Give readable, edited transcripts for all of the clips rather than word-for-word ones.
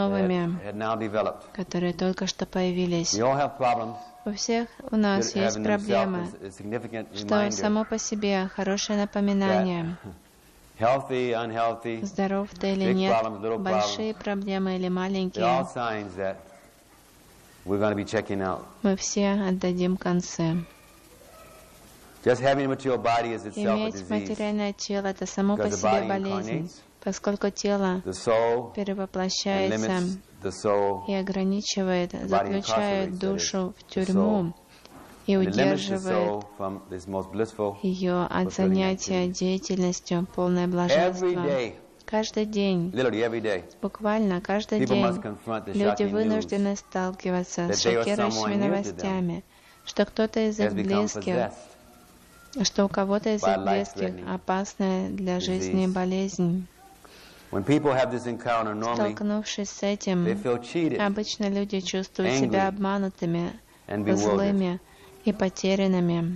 новыми, которые только что появились. У всех у нас есть проблемы, что само по себе хорошее напоминание. Здоров ты или нет, большие проблемы или маленькие, мы все отдадим концы. Иметь материальное тело — это само по себе болезнь, поскольку тело перевоплощается и ограничивает, заключает душу в тюрьму и удерживает ее от занятия деятельностью, полное блаженство. Каждый день, буквально каждый день, люди вынуждены сталкиваться с шокирующими новостями, что кто-то из их близких, что у кого-то из их близких опасная для жизни болезнь. Столкнувшись с этим, обычно люди чувствуют себя обманутыми, злыми и потерянными.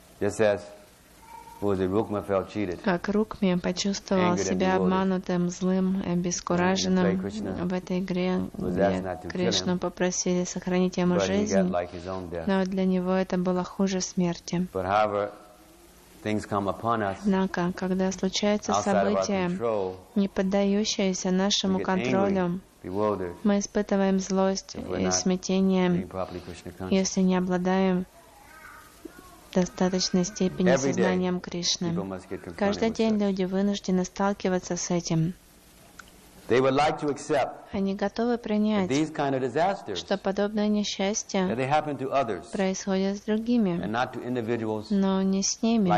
Как Рукми почувствовал себя обманутым, злым, обескураженным в этой игре, где Кришну попросили сохранить ему жизнь, но для него это было хуже смерти. Однако, когда случаются события, не поддающиеся нашему контролю, мы испытываем злость и смятение, если не обладаем в достаточной степени сознанием Кришны. Каждый день люди вынуждены сталкиваться с этим. Они готовы принять, что подобное несчастье происходит с другими, но не с ними.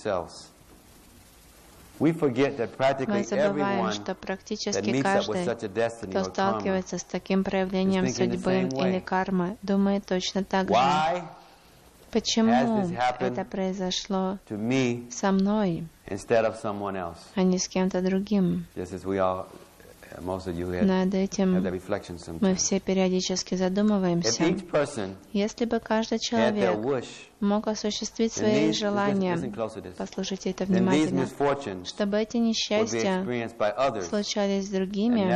Мы забываем, что практически каждый, кто сталкивается с таким проявлением судьбы или кармы, думает точно так же. Почему это произошло со мной, а не с кем-то другим? Над этим мы все периодически задумываемся. Если бы каждый человек мог осуществить свои желания, послушайте это внимательно, чтобы эти несчастья случались с другими,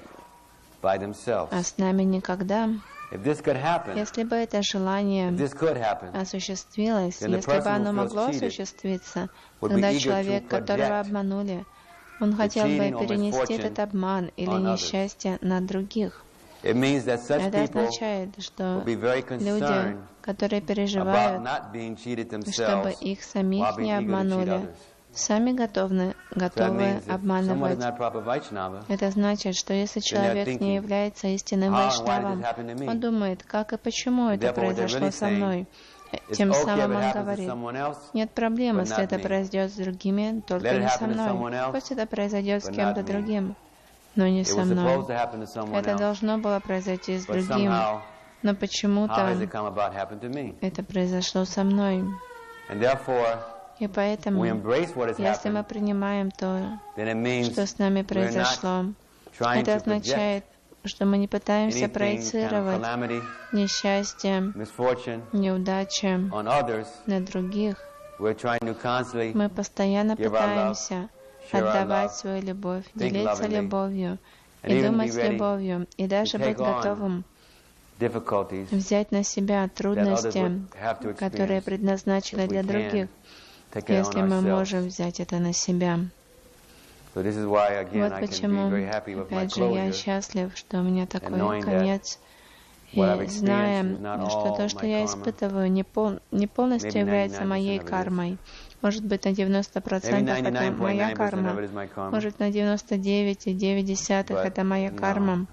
а с нами никогда. Если бы это желание осуществилось, если бы оно могло осуществиться, тогда человек, которого обманули, он хотел бы перенести этот обман или несчастье на других. Это означает, что люди, которые переживают, чтобы их самих не обманули, сами готовы обманывать. Это значит, что если человек не является истинным вайшнавом, он думает, как и почему это произошло со мной. Тем самым он говорит, нет проблем, если это произойдет с другими, только не со мной. Пусть это произойдет с кем-то другим, но не со мной. Это должно было произойти с другим, но почему-то это произошло со мной. И поэтому, если мы принимаем то, что с нами произошло, это означает, что мы не пытаемся проецировать несчастье, неудачи на других. Мы постоянно пытаемся отдавать свою любовь, делиться любовью и думать любовью, и даже быть готовым взять на себя трудности, которые предназначены для других, если мы можем взять это на себя. Вот почему, опять же, я счастлив, что у меня такой конец. И зная, что то, что я испытываю, не полностью является моей кармой. Может быть, на 90% это моя карма. Может, на 99,9% это моя карма.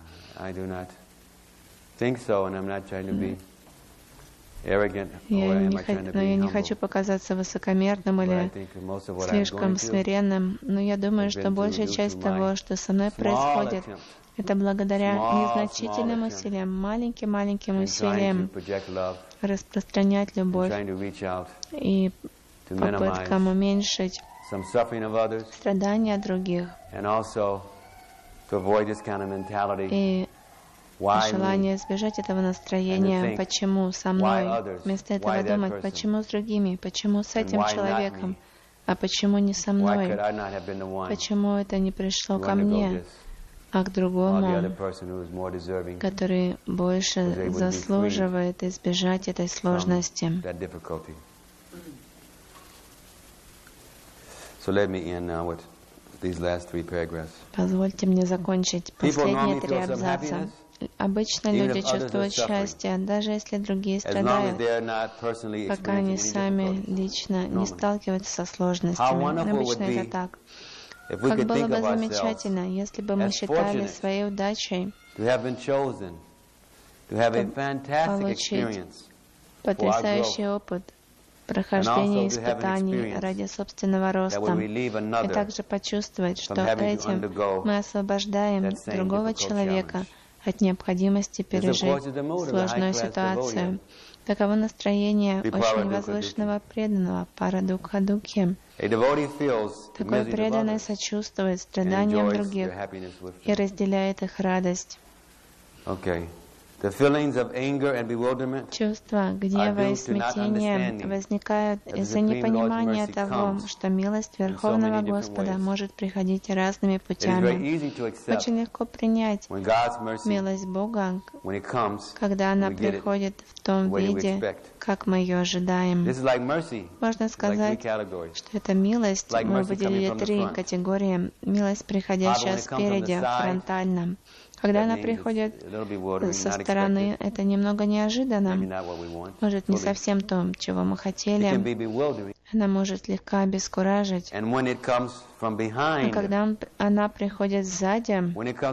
Я не хочу показаться высокомерным или слишком смиренным, но я думаю, что большая часть того, что со мной происходит, это благодаря незначительным усилиям, маленьким усилиям распространять любовь и попыткам уменьшить страдания других и желание избежать этого настроения, почему со мной, вместо этого думать, почему с другими, почему с этим человеком, а почему не со мной, почему это не пришло ко мне, а к другому, который больше заслуживает избежать этой сложности. Позвольте мне закончить последние 3 абзаца. Обычно люди чувствуют счастье, даже если другие страдают, пока они сами лично не сталкиваются со сложностями. Обычно это так. Как было бы замечательно, если бы мы считали своей удачей получить потрясающий опыт прохождения испытаний ради собственного роста, и также почувствовать, что этим мы освобождаем другого человека от необходимости пережить сложную ситуацию. Таково настроение очень возвышенного преданного Парадукха-дукхи. Такой преданный сочувствует страданиям других и разделяет их радость. Чувства гнева и смятения возникают из-за непонимания того, что милость Верховного Господа может приходить разными путями. Очень легко принять милость Бога, когда она приходит в том виде, как мы ее ожидаем. Можно сказать, что это милость, мы выделили 3 категории. Милость, приходящая спереди, фронтально. Когда она приходит со стороны, это немного неожиданно, может, не совсем то, чего мы хотели. Она может слегка обескуражить. А когда она приходит сзади,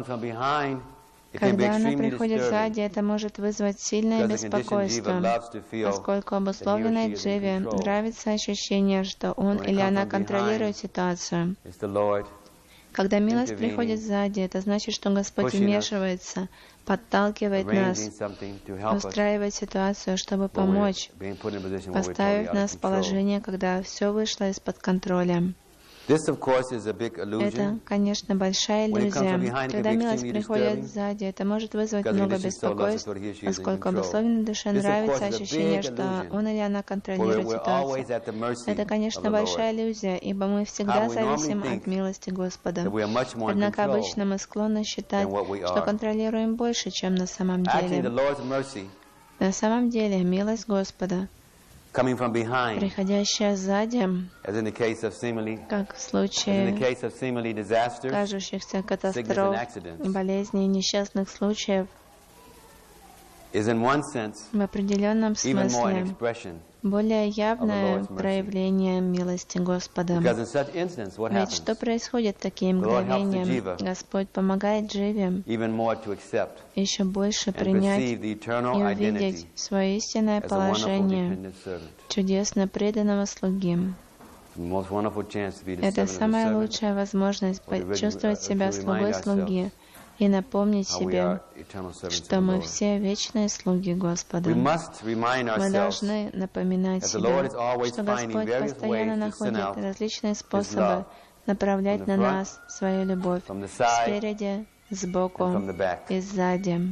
это может вызвать сильное беспокойство, поскольку обусловленной дживе нравится ощущение, что он или она контролирует ситуацию. Когда милость приходит сзади, это значит, что Господь вмешивается, подталкивает нас, устраивает ситуацию, чтобы помочь, поставив нас в положение, когда все вышло из-под контроля. Это, конечно, большая иллюзия. Когда милость приходит сзади, это может вызвать много беспокойств, поскольку обусловленной душе нравится ощущение, что он или она контролирует ситуацию. Это, конечно, большая иллюзия, ибо мы всегда зависим от милости Господа. Однако обычно мы склонны считать, что контролируем больше, чем на самом деле. На самом деле, милость Господа, приходящая сзади, как в случае кажущихся катастроф, болезней и несчастных случаев, в определенном смысле более явное проявление милости Господа. Ведь что происходит в такие мгновения? Господь помогает дживе еще больше принять и увидеть свое истинное положение чудесно преданного слуги. Это самая лучшая возможность почувствовать себя слугой слуги и напомнить себе, что мы все вечные слуги Господа. Мы должны напоминать себе, что Господь постоянно находит различные способы направлять на нас свою любовь спереди, сбоку и сзади.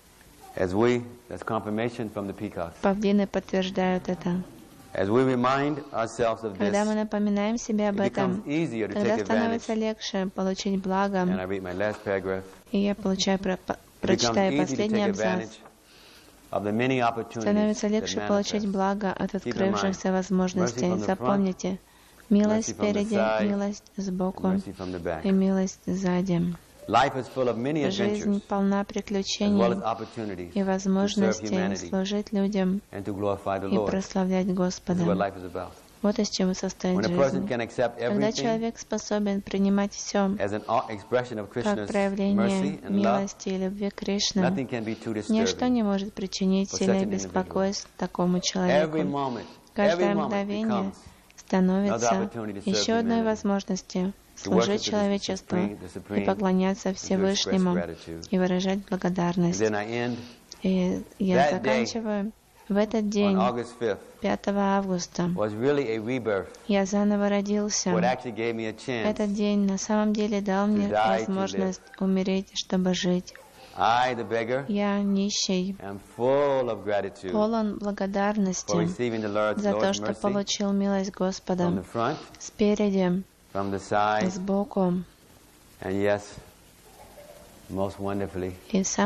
Павлины подтверждают это. Когда мы напоминаем себе об этом, тогда становится легче получить благо. И я прочитаю последний абзац. Становится легче получить благо от открывшихся возможностей. Запомните, милость спереди, милость сбоку и милость сзади. Жизнь полна приключений и возможностей служить людям и прославлять Господа. Вот из чего состоит жизнь. Когда человек способен принимать все как проявление милости и любви к Кришне, ничто не может причинить сильное беспокойство такому человеку. Каждое мгновение становится еще одной возможностью служить человечеству и поклоняться Всевышнему и выражать благодарность. И я заканчиваю. В этот день, 5 августа, я заново родился. Этот день на самом деле дал мне возможность умереть, чтобы жить. Я нищий, полон благодарности за то, что получил милость Господа спереди, сбоку. и